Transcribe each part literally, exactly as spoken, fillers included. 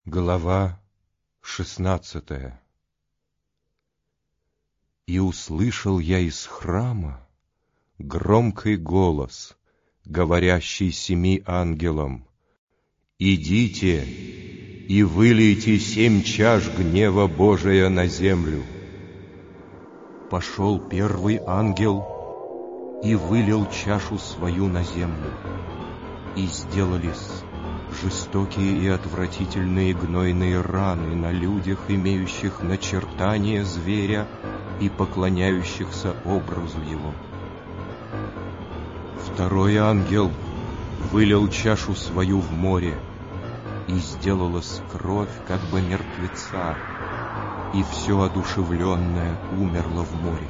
Глава шестнадцатая. И услышал я из храма громкий голос, говорящий семи ангелам: «Идите и вылейте семь чаш гнева Божия на землю». Пошел первый ангел и вылил чашу свою на землю, и сделались жестокие и отвратительные гнойные раны на людях, имеющих начертание зверя и поклоняющихся образу его. Второй ангел вылил чашу свою в море, и сделалась кровь, как бы мертвеца, и все одушевленное умерло в море.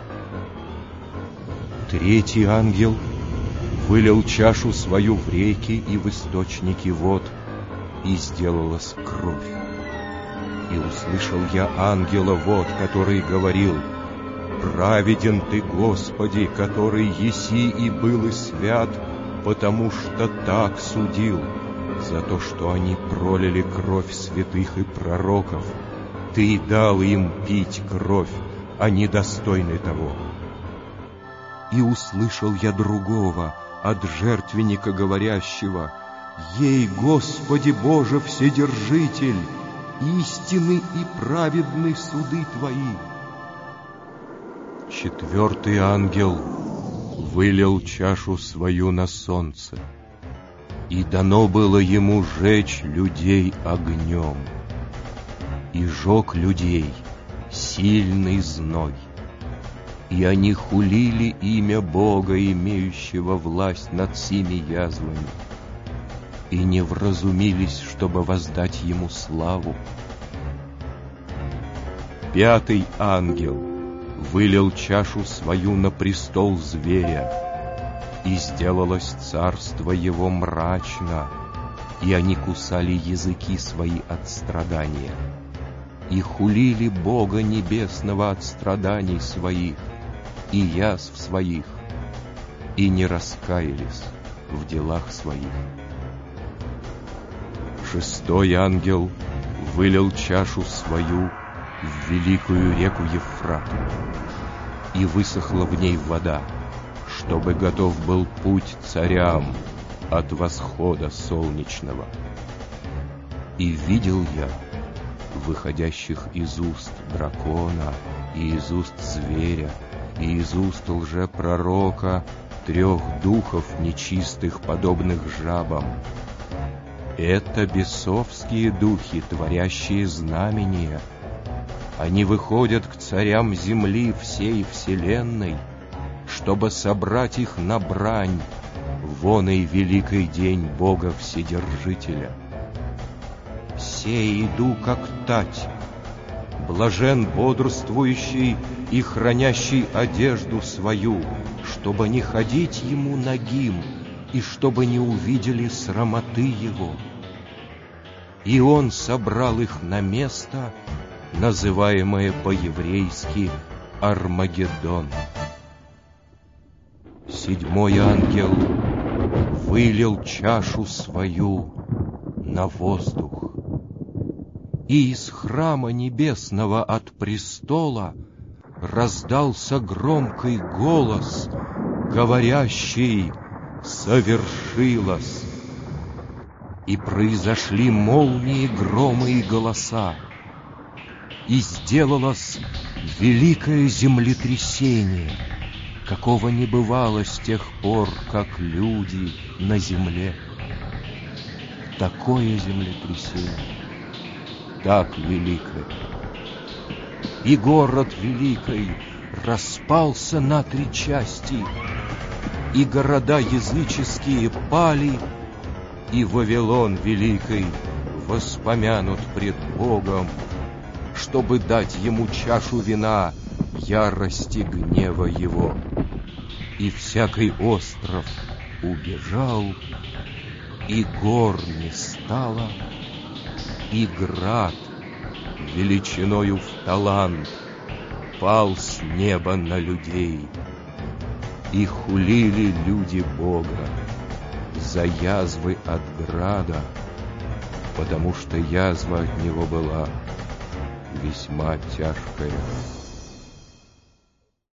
Третий ангел вылил чашу свою в реки и в источники вод, и сделалась кровь. И услышал я ангела вод, который говорил: «Праведен Ты, Господи, который еси и был и свят, потому что так судил, за то, что они пролили кровь святых и пророков. Ты дал им пить кровь, они достойны того». И услышал я другого от жертвенника говорящего: «Ей, Господи Боже Вседержитель, истинны и праведны суды Твои». Четвертый ангел вылил чашу свою на солнце, и дано было ему жечь людей огнем, и жег людей сильный зной. И они хулили имя Бога, имеющего власть над семи язвами, и не вразумились, чтобы воздать Ему славу. Пятый ангел вылил чашу свою на престол зверя, и сделалось царство его мрачно, и они кусали языки свои от страдания, и хулили Бога Небесного от страданий своих и язв своих, и не раскаялись в делах своих. Шестой ангел вылил чашу свою в великую реку Ефрат, и высохла в ней вода, чтобы готов был путь царям от восхода солнечного. И видел я выходящих из уст дракона и из уст зверя и из уст лжепророка трех духов нечистых, подобных жабам. Это бесовские духи, творящие знамения. Они выходят к царям земли всей вселенной, чтобы собрать их на брань в оный великий день Бога Вседержителя. Се иду, как тать, блажен бодрствующий и хранящий одежду свою, чтобы не ходить ему нагим, и чтобы не увидели срамоты его. И он собрал их на место, называемое по-еврейски Армагеддон. Седьмой ангел вылил чашу свою на воздух, и из храма небесного от престола раздался громкий голос, говорящий: «Совершилось!» И произошли молнии, громы и голоса, и сделалось великое землетрясение, какого не бывало с тех пор, как люди на земле. Такое землетрясение, так великое. И город великий распался на три части, и города языческие пали, и Вавилон великий воспомянут пред Богом, чтобы дать ему чашу вина ярости гнева его. И всякий остров убежал, и гор не стало, и град величиною в талант пал с неба на людей. И хулили люди Бога за язвы от града, потому что язва от него была весьма тяжкая.